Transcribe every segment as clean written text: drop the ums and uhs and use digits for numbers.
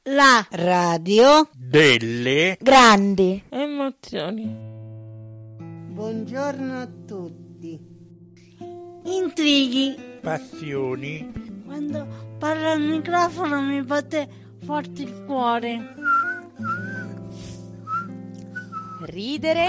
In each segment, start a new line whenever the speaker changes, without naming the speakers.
La radio
delle
grandi
emozioni.
Buongiorno a tutti.
intrighi.
passioni,
Quando parlo al microfono mi batte forte il cuore.
Ridere.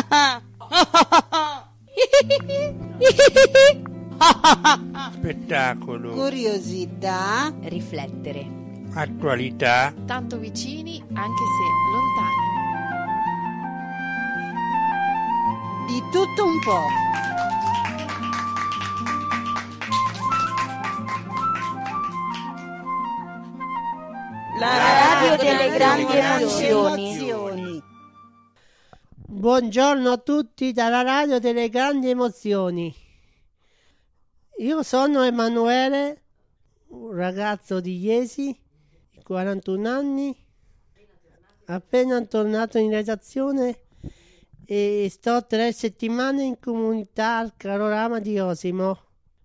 spettacolo,
Curiosità,
Riflettere.
attualità,
Tanto vicini anche se lontani.
di tutto un po'.
La radio delle grandi emozioni.
Buongiorno a tutti dalla radio delle grandi emozioni. Io sono Emanuele, un ragazzo di Iesi, di 41 anni, appena tornato in redazione e sto 3 settimane in comunità al Carorama di Osimo.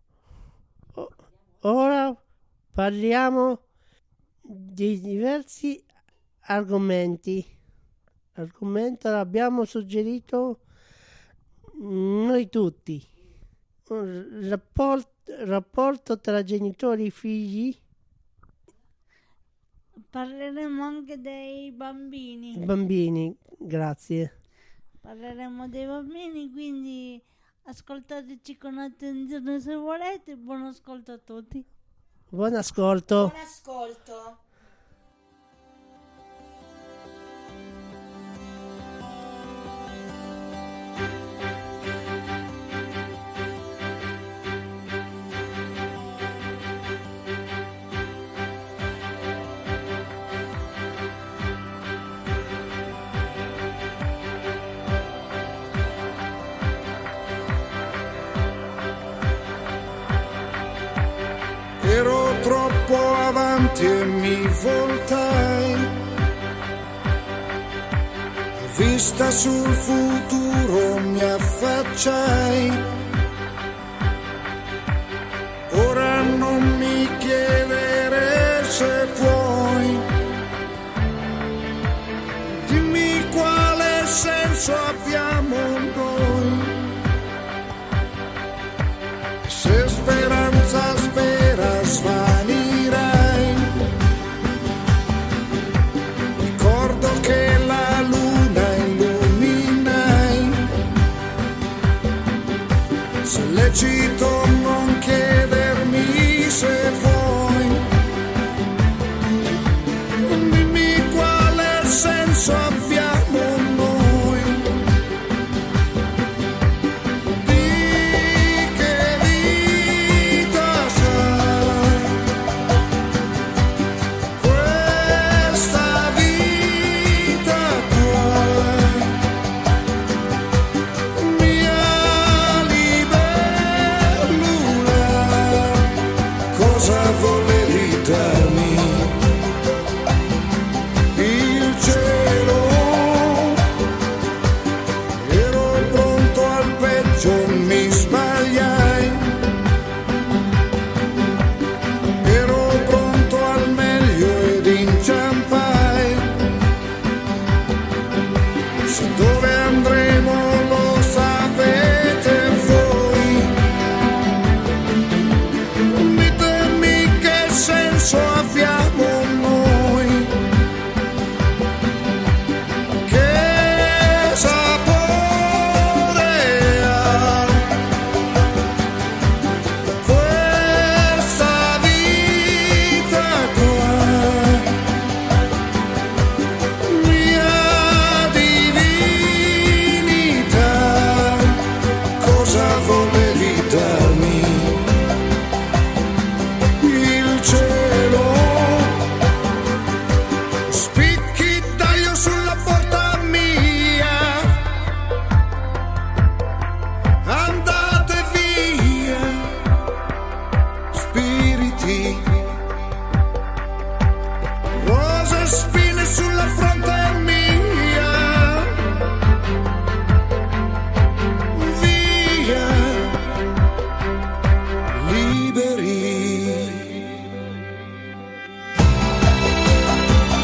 Ora parliamo di diversi argomenti. L'argomento l'abbiamo suggerito noi tutti. Un rapporto tra genitori e figli.
Parleremo anche dei bambini.
Bambini, grazie.
Parleremo dei bambini, quindi ascoltateci con attenzione se volete. Buon ascolto a tutti.
Buon ascolto.
Buon ascolto.
Ero troppo avanti e mi voltai, a vista sul futuro mi affacciai. Ora non mi chiedere se puoi, dimmi quale senso abbiamo noi, se speranza spera svanirai. Ricordo che la luna illuminai, se lecito non chiedermi se puoi, dimmi quale senso abbiamo noi, di che vita sarà questa vita tua, mia libellula, cosa volevi darmi? Il cielo, ero pronto al peggio, mi sbagliai, ero pronto al meglio ed inciampai, se dove andremo lo sapete voi, ditemi che senso abbiamo noi, che sapore ha questa vita qua, mia divinità, cosa volevi darmi? Il cielo, spicchi d'aglio sulla porta mia, andate via, spiriti, rose e spine sulla fronte mia, via, liberi.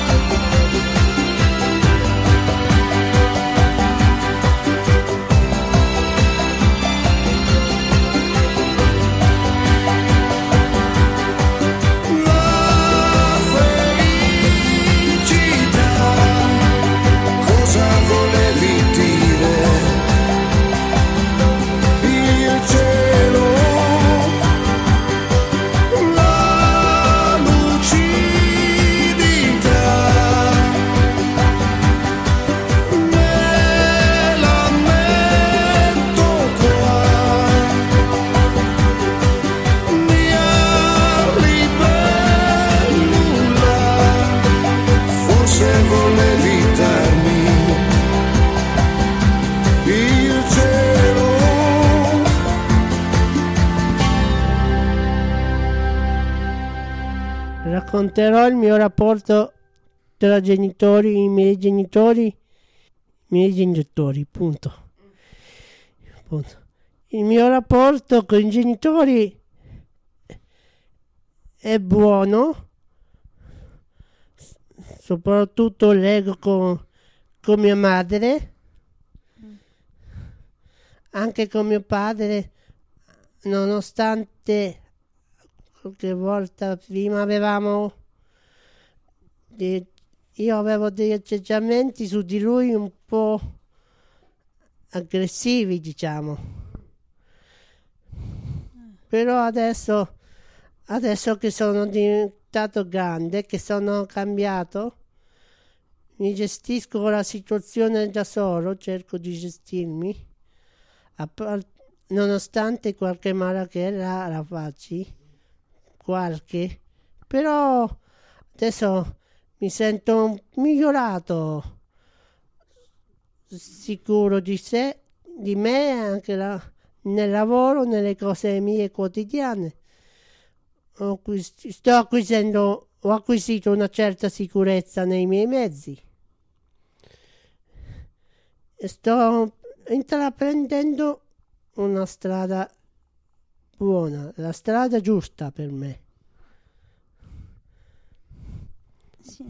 racconterò il mio rapporto tra i miei genitori, punto. Il mio rapporto con i genitori è buono, soprattutto leggo con mia madre, anche con mio padre, nonostante qualche volta prima io avevo degli atteggiamenti su di lui un po' aggressivi, diciamo. Però adesso che sono diventato grande, che sono cambiato, mi gestisco la situazione da solo, cerco di gestirmi, nonostante qualche malachella la facci, però adesso mi sento migliorato, sicuro di sé, di me, anche nel lavoro, nelle cose mie quotidiane. Ho acquisito una certa sicurezza nei miei mezzi e sto intraprendendo una strada buona, la strada giusta per me.
Sì.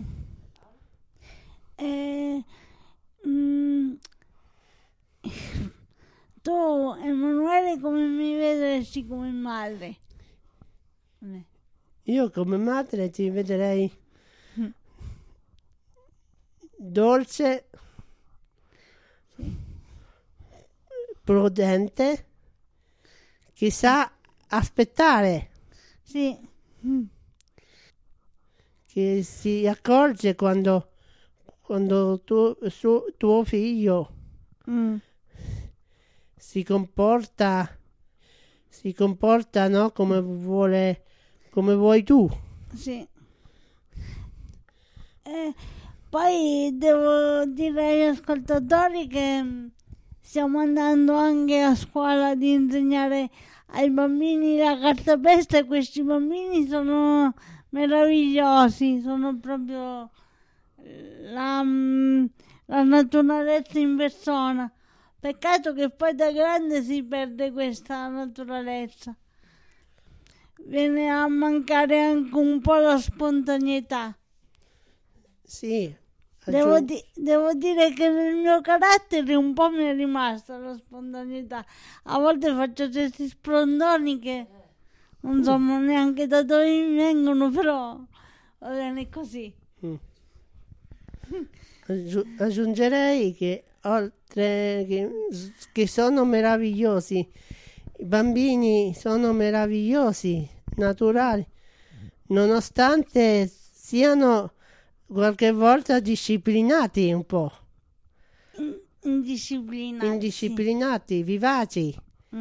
Tu, Emanuele, come mi vedresti come madre?
Io come madre ti vedrei dolce, prudente, che sa aspettare,
Sì.
che si accorge quando tuo figlio si comporta, no, come vuoi tu.
Sì. Poi devo dire agli ascoltatori che stiamo andando anche a scuola di insegnare ai bambini la cartapesta e questi bambini sono meravigliosi, sono proprio la naturalezza in persona. Peccato che poi da grande si perde questa naturalezza. Viene a mancare anche un po' la spontaneità.
Sì.
Devo dire che nel mio carattere un po' mi è rimasta la spontaneità. A volte faccio questi sprondoni che non so neanche da dove mi vengono, però va bene così.
Aggiungerei che oltre che sono meravigliosi, i bambini sono meravigliosi, naturali, nonostante siano qualche volta disciplinati un po'. Indisciplinati, vivaci,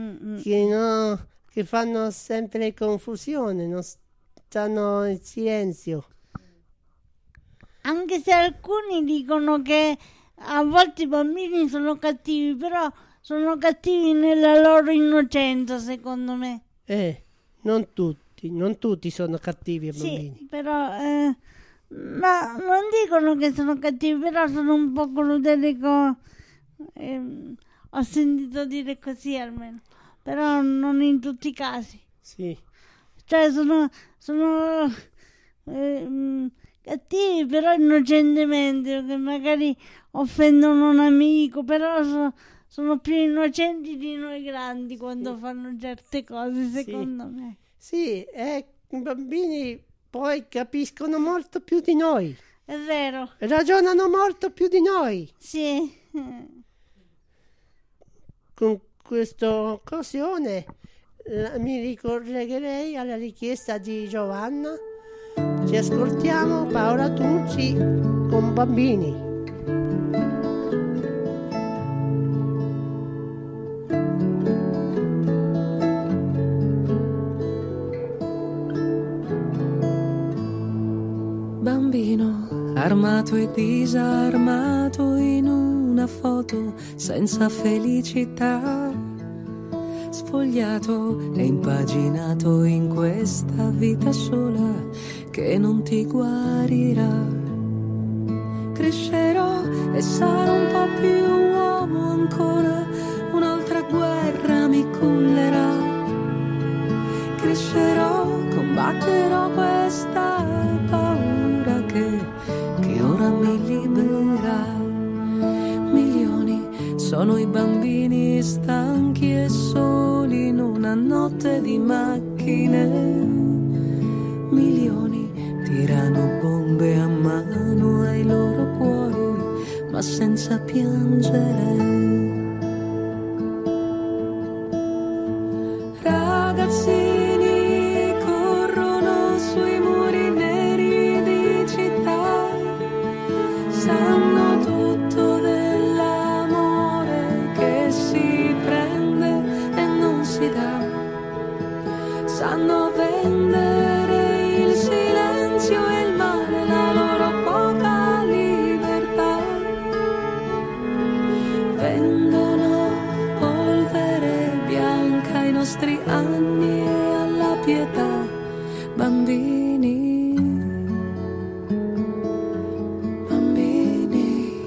che fanno sempre confusione, non stanno in silenzio.
Anche se alcuni dicono che a volte i bambini sono cattivi, però sono cattivi nella loro innocenza, secondo me.
Non tutti sono cattivi i bambini.
Sì, però ma non dicono che sono cattivi, però sono un po' crudeli. Ho sentito dire così almeno, però non in tutti i casi.
Sì.
Cioè sono cattivi, però innocentemente, che magari offendono un amico, però sono più innocenti di noi grandi quando fanno certe cose, secondo me.
Sì, i bambini poi capiscono molto più di noi.
È vero.
Ragionano molto più di noi.
Sì.
Con questa occasione mi ricollegherei alla richiesta di Giovanna. Ci ascoltiamo Paola Turci con Bambini.
Bambino armato e disarmato in una foto senza felicità, sfogliato e impaginato in questa vita sola che non ti guarirà. Crescerò e sarò un po' più uomo ancora, un'altra guerra mi cullerà. Crescerò, combatterò questa paura che ora mi libera. Milioni sono i bambini stanchi e soli in una notte di macchine. Milioni tirano bombe a mano ai loro cuori, ma senza piangere. Ragazzini corrono sui muri neri di città, sanno tutto dell'amore che si prende e non si dà, sanno vendere il silenzio e il male, la loro poca libertà. Vendono polvere bianca ai nostri anni e alla pietà. Bambini, bambini.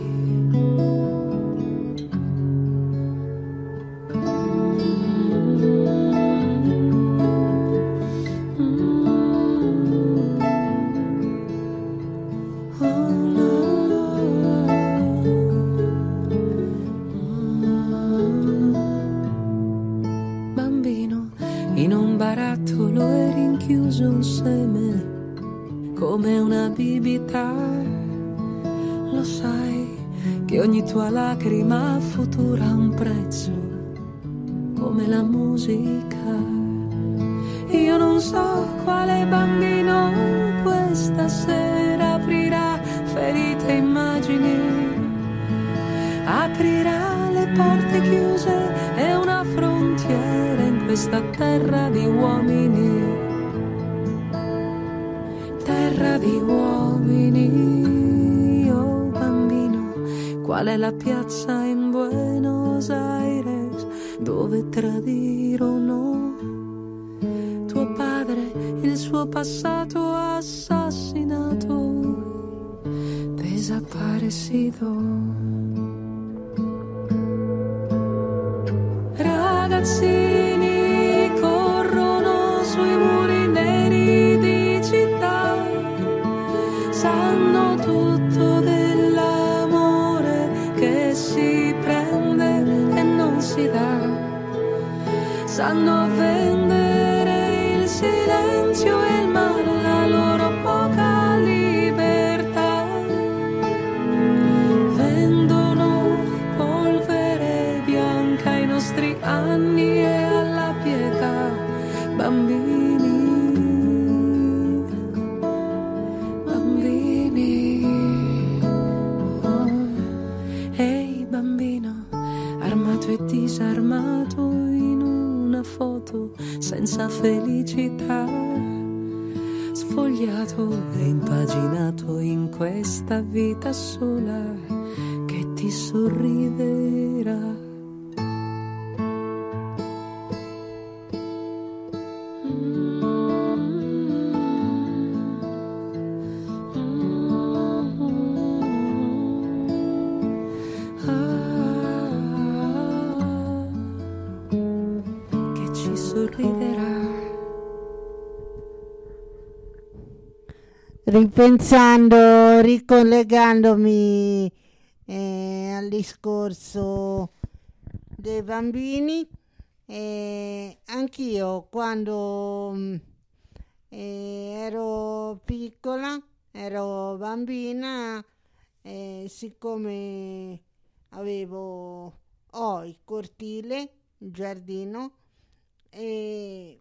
Bambino, in un barattolo eri rinchiuso un seme come una bibita. Lo sai che ogni tua lacrima futura ha un prezzo come la musica. Io non so quale bambino questa sera aprirà ferite immagini, aprirà le porte chiuse e una frontiera in questa terra di uomini, terra di uomini. Oh bambino, qual è la piazza in Buenos Aires dove tradirono tuo padre, il suo passato assassinato, desaparecido? Ragazzini corrono sui muri neri di città, sanno tutto dell'amore che si prende e non si dà, sanno vendere il silenzio e il male, la loro poca libertà. Vendono polvere bianca ai nostri anni e alla pietà. Bambini, bambini. Oh. Ehi bambino, armato e disarmato in una foto senza felicità, sfogliato e impaginato in questa vita sola che ti sorriderà. Che ci sorriderà.
Ripensando, ricollegandomi al discorso dei bambini, anch'io quando ero piccola, ero bambina, siccome ho il cortile, il giardino, e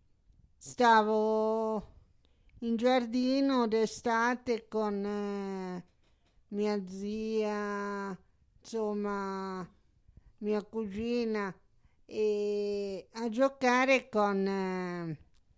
stavo in giardino d'estate con mia zia, insomma mia cugina, e a giocare con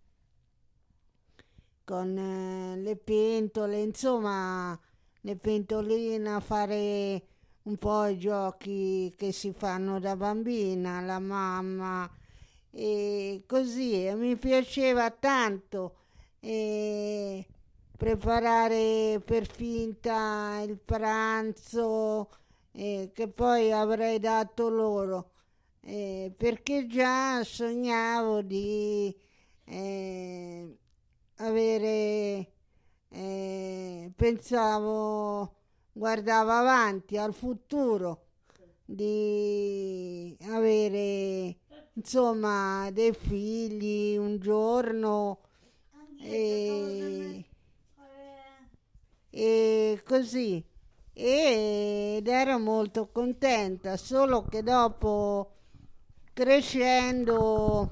le pentole, insomma le pentoline, a fare un po' i giochi che si fanno da bambina, la mamma, e così, e mi piaceva tanto. E
preparare per finta il pranzo che poi avrei dato loro, perché già sognavo di avere, guardavo avanti al futuro, di avere insomma dei figli un giorno e così, ed ero molto contenta, solo che dopo, crescendo,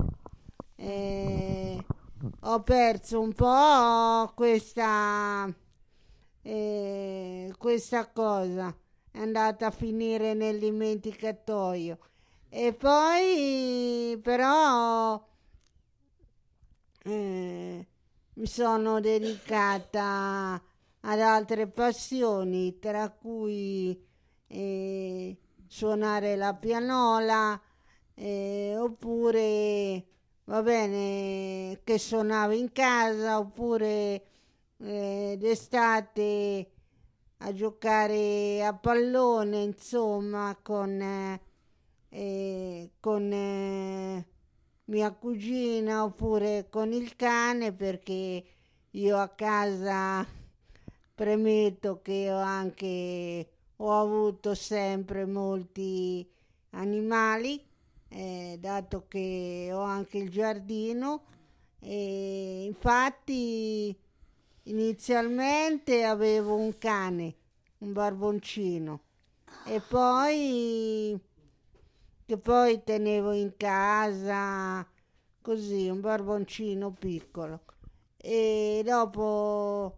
ho perso un po' questa cosa, è andata a finire nel dimenticatoio. E poi però mi sono dedicata ad altre passioni, tra cui suonare la pianola, oppure, va bene, che suonavo in casa, oppure d'estate a giocare a pallone, insomma, con mia cugina, oppure con il cane, perché io a casa, premetto che ho avuto sempre molti animali, dato che ho anche il giardino, e infatti inizialmente avevo un cane, un barboncino, e poi che poi tenevo in casa, così, un barboncino piccolo, e dopo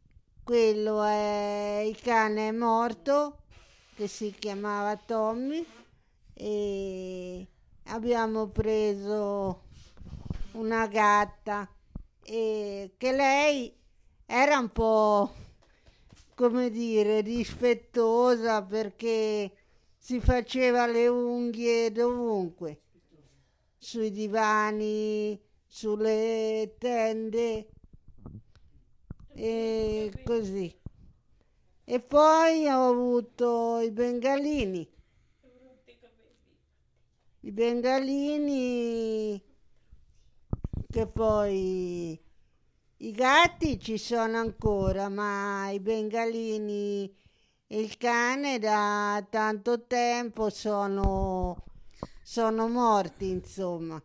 il cane è morto, che si chiamava Tommy, e abbiamo preso una gatta, e che lei era un po', come dire, dispettosa, perché si faceva le unghie dovunque, sui divani, sulle tende e così. E poi ho avuto i bengalini. I bengalini, che poi i gatti ci sono ancora, ma i bengalini e il cane da tanto tempo sono morti, insomma.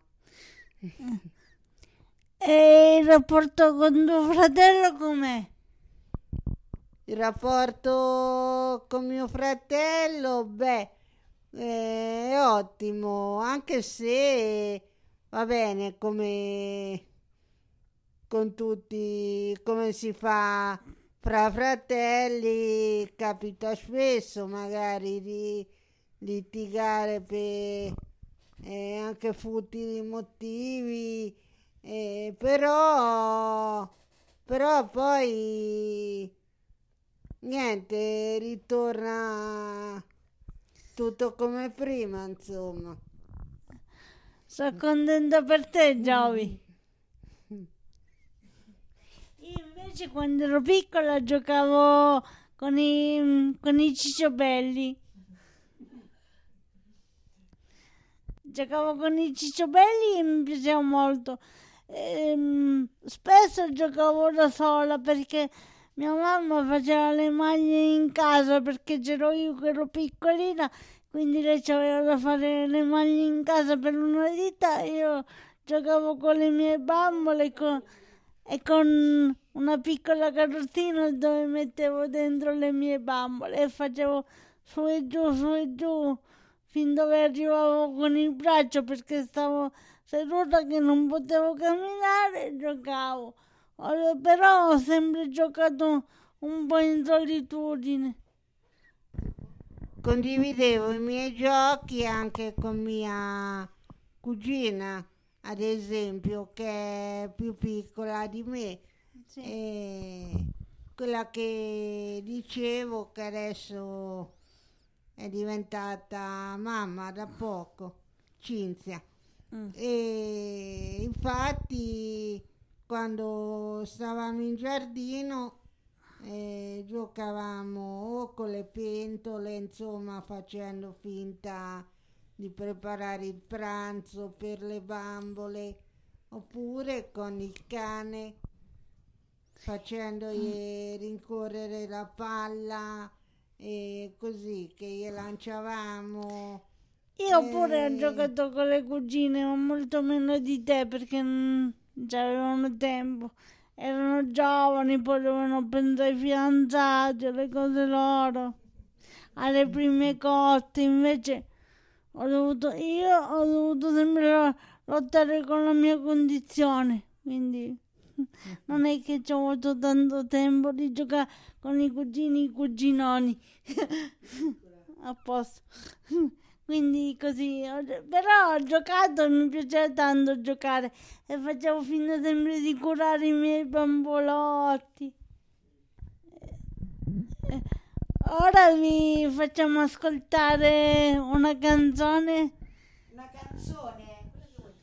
E il rapporto con tuo fratello com'è?
Il rapporto con mio fratello, è ottimo, anche se, va bene, come con tutti, come si fa fra fratelli, capita spesso magari di litigare per anche futili motivi, però poi niente, ritorna tutto come prima, insomma.
Sono contenta per te, Giovi. Io invece quando ero piccola giocavo con i cicciobelli. Giocavo con i cicciobelli e mi piaceva molto. Spesso giocavo da sola perché mia mamma faceva le maglie in casa, perché c'ero io che ero piccolina, quindi lei aveva da fare le maglie in casa per una ditta. Io giocavo con le mie bambole e con una piccola carrozzina dove mettevo dentro le mie bambole e facevo su e giù fin dove arrivavo con il braccio, perché stavo seduta che non potevo camminare e giocavo. Però ho sempre giocato un po' in solitudine.
Condividevo i miei giochi anche con mia cugina, ad esempio, che è più piccola di me.
Sì.
E quella che dicevo che adesso è diventata mamma da poco, Cinzia. E infatti quando stavamo in giardino giocavamo o con le pentole, insomma, facendo finta di preparare il pranzo per le bambole, oppure con il cane, facendogli rincorrere la palla e così, che gli lanciavamo.
Io pure ho giocato con le cugine, ma molto meno di te, perché non avevano tempo. Erano giovani, poi dovevano pensare ai fidanzati, alle cose loro, alle prime cotte. Invece ho dovuto sempre lottare con la mia condizione, quindi non è che ci ho avuto tanto tempo di giocare con i cugini e i cuginoni. A posto. Quindi così, però ho giocato e mi piaceva tanto giocare e facevo finta sempre di curare i miei bambolotti. Ora vi facciamo ascoltare una canzone.
Una canzone?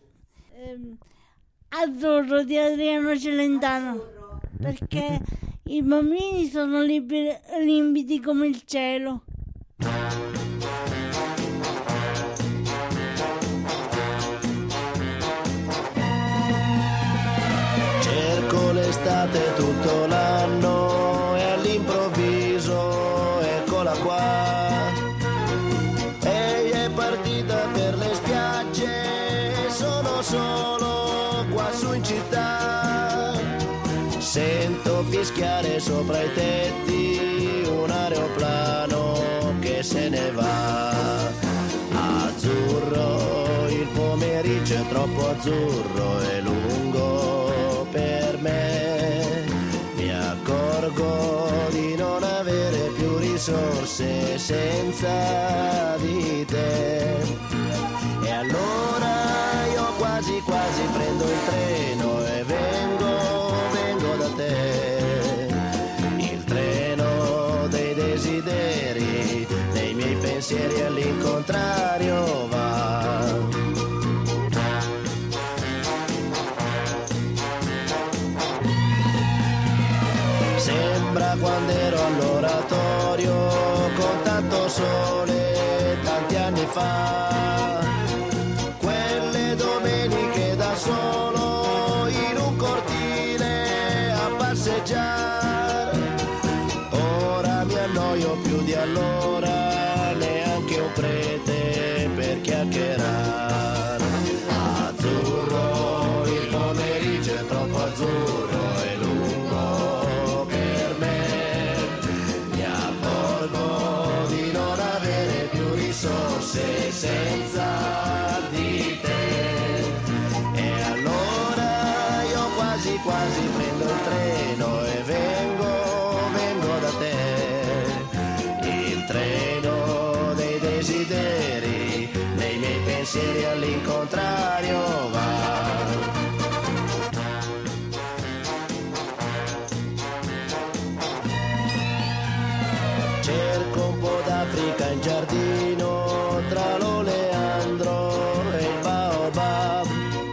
Azzurro di Adriano Celentano.
Azzurro.
Perché i bambini sono limpidi come il cielo.
Cerco l'estate tutto l'anno e all'improvviso eccola qua. Ehi, è partita per le spiagge, sono solo qua su in città. Sento fischiare sopra i tetti un aeroplano che se ne va. Azzurro, il pomeriggio è troppo azzurro e lungo per me. Mi accorgo di non avere più risorse senza di te. E allora io quasi quasi prendo il treno e vengo da te. Il treno dei desideri, dei miei pensieri all'incontrario va. Sembra quando ero all'oratorio con tanto sole tanti anni fa. Quelle domeniche da solo in un cortile a passeggiare. Ora mi annoio più di allora, neanche un prete per chiacchierare. Azzurro, il pomeriggio è troppo azzurro e lungo per me. Mi accorgo di non avere più risorse senza di te. E allora io quasi quasi prendo il treno e vengo da te. Il treno dei desideri, dei miei pensieri all'incontrario va. Cerco un po' d'Africa in giardino tra l'oleandro e il baobab,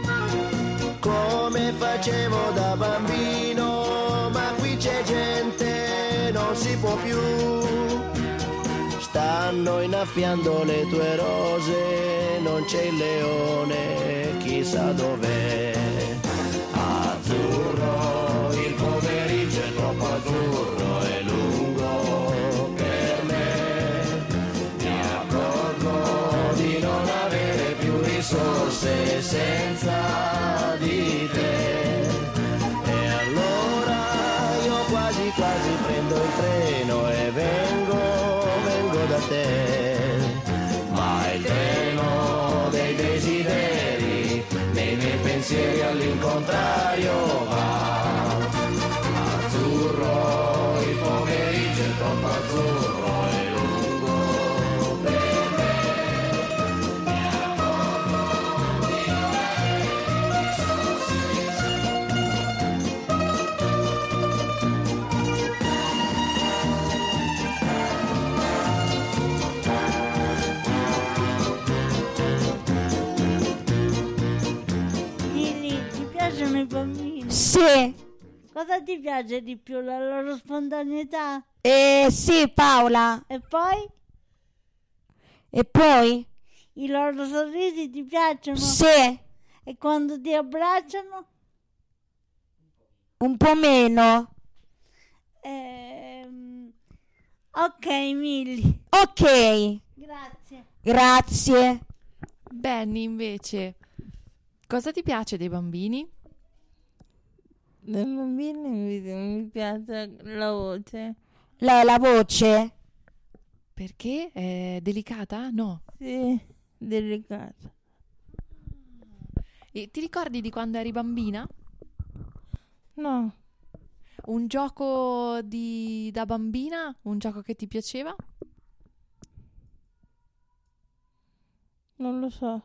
come facevo da bambino, ma qui c'è gente, non si può più. Stanno innaffiando le tue rose, non c'è il leone, chissà dov'è. Azzurro, il pomeriggio è troppo azzurro e lungo per me. Mi accorgo di non avere più risorse senza di te. E allora io quasi quasi prendo il treno e vengo da te. Ma il treno dei desideri, nei miei pensieri all'incontrario va. Azzurro, il pomeriggio è troppo azzurro e lungo per me. Mi accorgo di non avere
Lili, ti piacciono i bambini?
Sì,
Cosa ti piace di più, la loro spontaneità?
Sì, Paola.
E poi?
E poi?
I loro sorrisi ti piacciono?
Sì.
E quando ti abbracciano?
Un po' meno.
Ok, Milly.
Ok.
Grazie.
Grazie.
Benny, invece, cosa ti piace dei bambini?
Dai bambini mi piace la voce.
La voce?
Perché? È delicata? No.
Sì, delicata.
E ti ricordi di quando eri bambina?
No,
Un gioco da bambina? Un gioco che ti piaceva?
non lo so.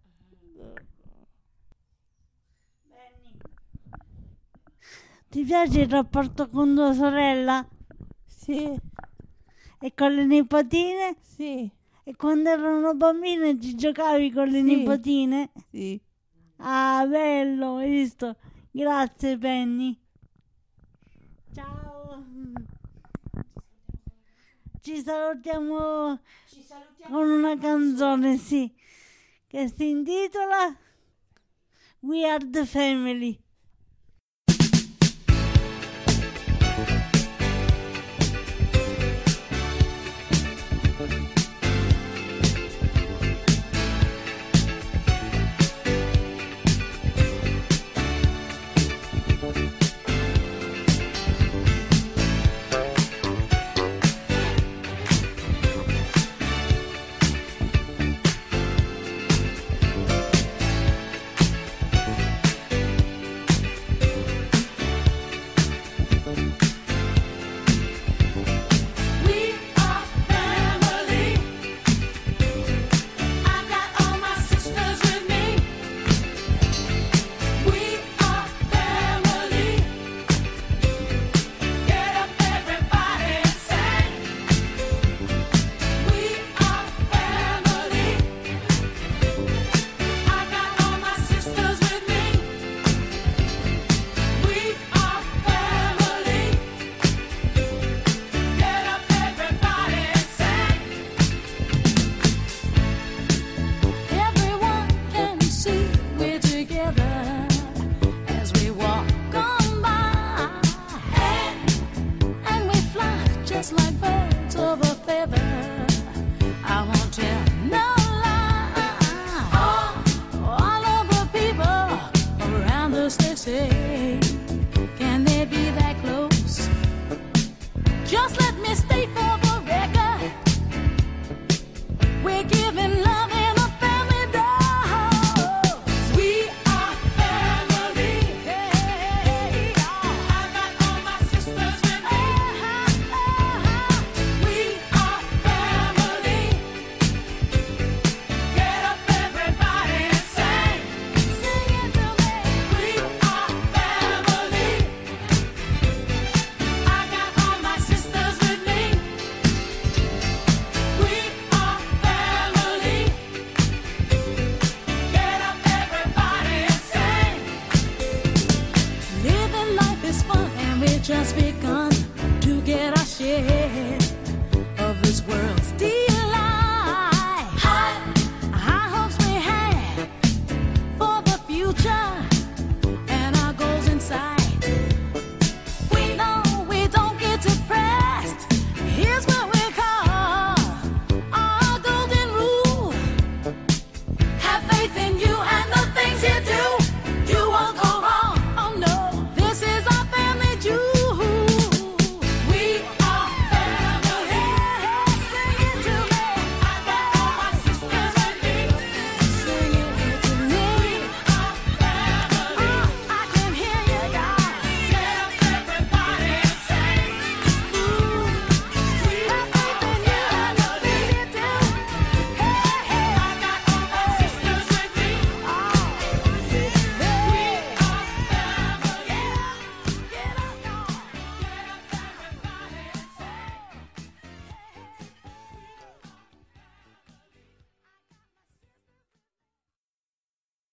Ti piace il rapporto con tua sorella?
Sì,
E con le nipotine?
sì,
E quando erano bambine ci giocavi con le
Sì.
nipotine?
sì.
Ah, bello, hai visto? Grazie, Penny. Ciao. Ci salutiamo con una canzone, sì, che si intitola We Are the Family.
We are family. I got all my sisters with me. We are family. Get up, everybody, and sing. We are family. I got all my sisters with me. We are family. Get up, everybody, and sing. Everyone can see we're together as we walk on by, and we fly just like birds of a feather. I won't tell